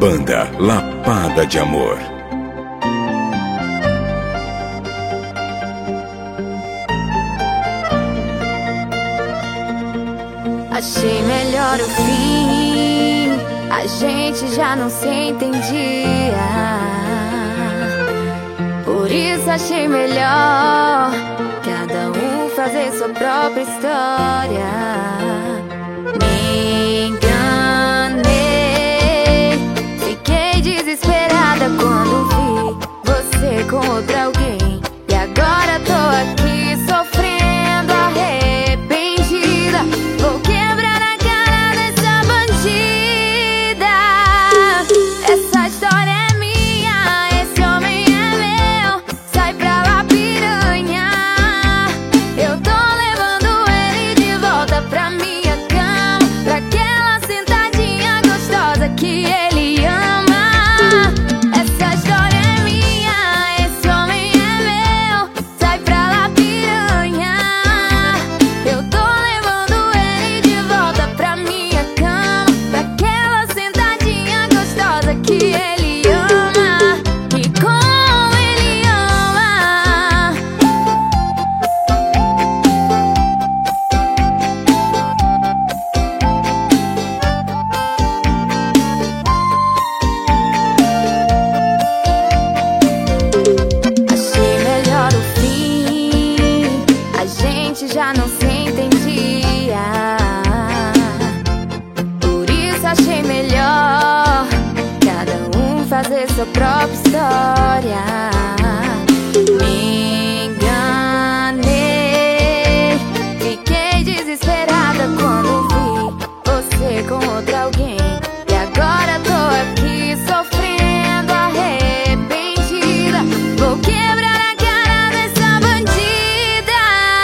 Banda Lapada de Amor. Achei melhor o fim, a gente já não se entendia. Por isso achei melhor cada um fazer sua própria história. Me enganei, fiquei desesperada quando vi você com outro alguém. E agora tô aqui sofrendo, arrependida. Vou quebrar a cara dessa bandida. Essa história é minha, esse homem é meu. Sai pra lá, piranha. Eu tô levando ele de volta pra minha cama, pra aquela sentadinha gostosa que ele ama. Essa história é minha, esse homem é meu. Sai pra lá, piranha. Eu tô levando ele de volta pra minha cama, pra aquela sentadinha gostosa que ele ama e como ele ama. Achei melhor o fim, a gente já não se entendia. Por isso achei melhor cada um fazer sua própria história. Me enganei, fiquei desesperada quando vi você com outro alguém. E agora tô aqui sofrendo, arrependida. Vou quebrar a cara dessa bandida.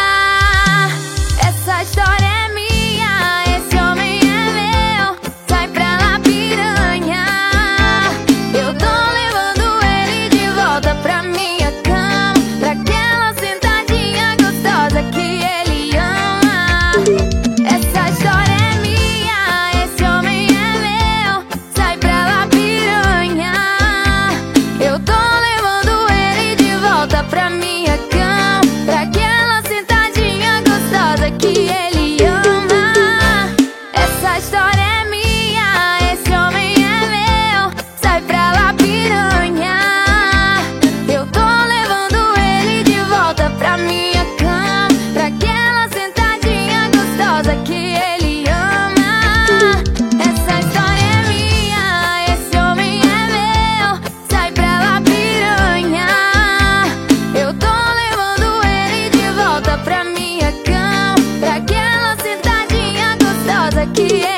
Essa história é minha, esse homem é meu. Sai pra lá, piranha. Eu tô levando ele de volta pra minha cama, pra aquela sentadinha gostosa que ele ama. Essa história é minha, esse homem é meu. Sai pra lá, piranha. Eu tô levando ele de volta pra minha cama, pra aquela sentadinha gostosa que ele ama. Essa história é minha, esse homem é meu. Sai pra lá, piranha. Eu tô levando ele de volta pra minha cama, pra aquela sentadinha gostosa que ele ama. Essa história é minha, esse homem é meu. Sai pra lá, piranha. Eu tô levando ele de volta pra minha cama, pra aquela sentadinha gostosa que